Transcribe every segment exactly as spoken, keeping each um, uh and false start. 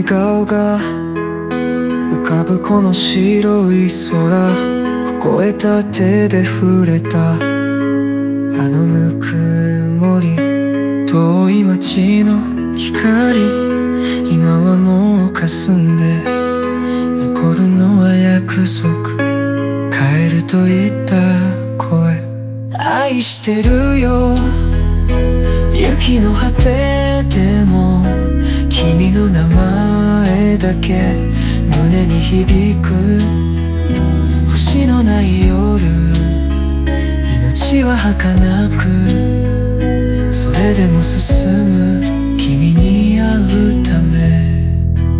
顔が浮かぶこの白い空、凍えた手で触れたあのぬくもり、遠い街の光、今はもう霞んで、残るのは約束、帰ると言った声、愛してるよ。雪の果てでも君の名前だけ胸に響く。星のない夜、命は儚く、それでも進む君に会うため。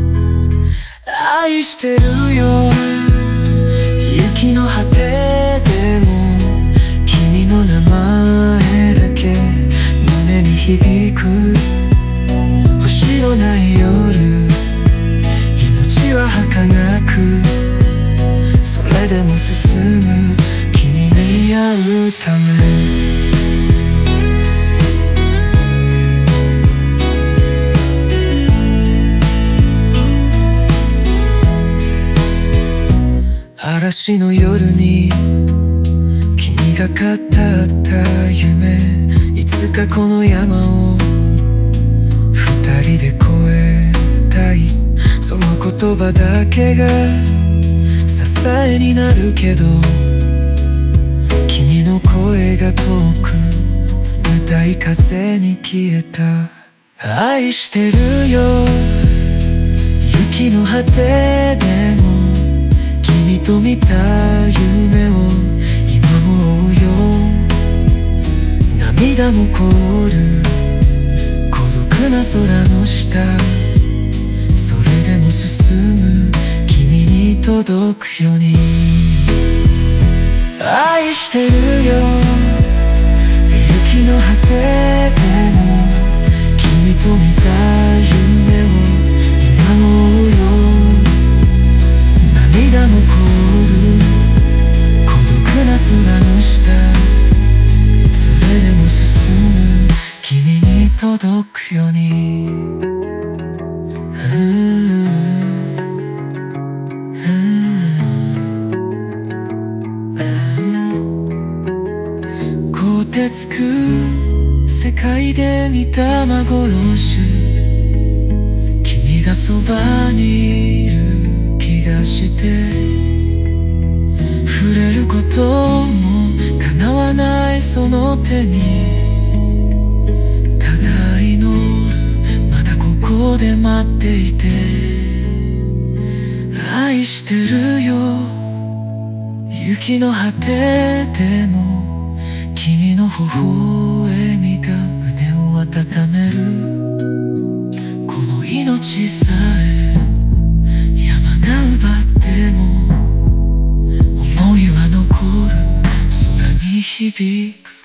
愛してるよ。雪の果てでも君の名前だけ胸に響く。星のない夜、命は儚く、それでも進む君に会うため。嵐の夜に君が語った夢、いつかこの山を二人で越えたい。その言葉だけが支えになるけど、君の声が遠く冷たい風に消えた。愛してるよ。雪の果てでも君と見た夢を今も追うよ。涙も凍る孤独な空の下、それでも進む君に届くように。愛してるよ。雪の果てでも君と見た夢を今も追うよ。涙も凍る孤独な空の下、それでも進む君に届くように。凍てつく世界で見た幻、君がそばにいる気がして、触れることも叶わないその手に、ただ祈る、まだここで待っていて。愛してるよ。雪の果てでも君の微笑みが胸を温める。この命さえ山が奪っても思いは残る。空に響く。